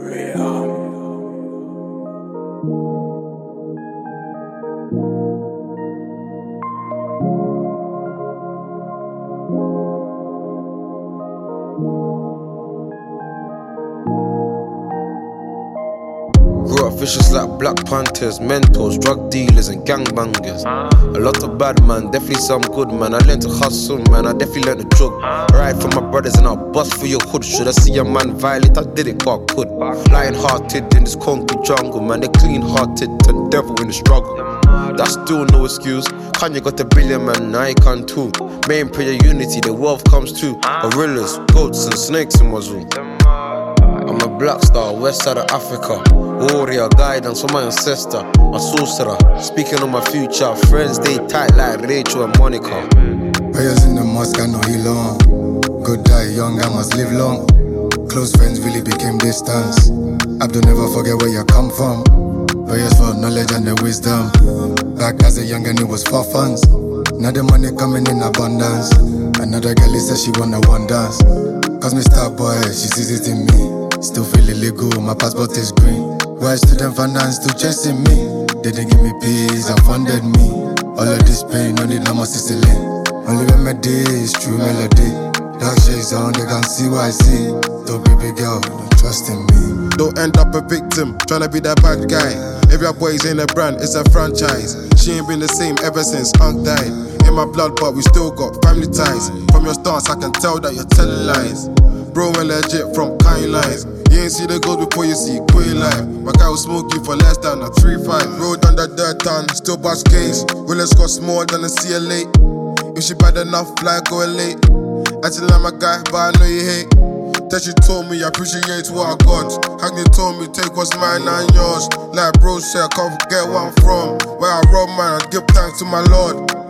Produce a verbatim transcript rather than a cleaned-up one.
Grew up vicious like Black Panthers, mentors, drug dealers and gangbangers. A lot of bad man, definitely some good man. I learned to hustle, man, I definitely learned to jog. Ride for my brothers and I'll bust for your hood. Should I see a man violate? I did it, but I could. Lion hearted in this concrete jungle, man. They're clean hearted, turn devil in the struggle. That's still no excuse. Kanye got a billion, man, I can too. Main prayer unity, the wealth comes too. Gorillas, goats and snakes in my zoo. I'm a black star, west side of Africa. Warrior, guidance for my ancestor. My sorcerer, speaking on my future. Friends, they tight like Rachel and Monica. Prayers in the mosque, I know he long. Good die young, I must live long. Close friends really became distance. Abdul never forget where you come from. Prayers for knowledge and the wisdom. Back as a young and it was for funds. Now the money coming in abundance. Another girl says she wanna one dance. Cause me star boy, she sees it in me. Still feel illegal, my passport is green. Why student finance still chasing me? They didn't give me peace and funded me. All of this pain, no need no more Sicily. Only remedy is true melody. Dark shades on, they can't see what I see. Don't be big girl, don't trust in me. Don't end up a victim, tryna be that bad guy. Every boy's in a brand, it's a franchise. She ain't been the same ever since Unc died. In my blood, but we still got family ties. From your stance, I can tell that you're telling lies. Bro, and legit from kind lines. You ain't see the gold before you see queer life. My guy will smoke you for less than a three five. Road under dirt town, still bust case. Willis cost more than a C L A. If she bad enough, fly going late. Acting like my guy, but I know you hate. That she told me I appreciate what I got. Hackney told me take what's mine and yours. Like bro said, I can't forget where I'm from. Where I rob man, I give thanks to my Lord.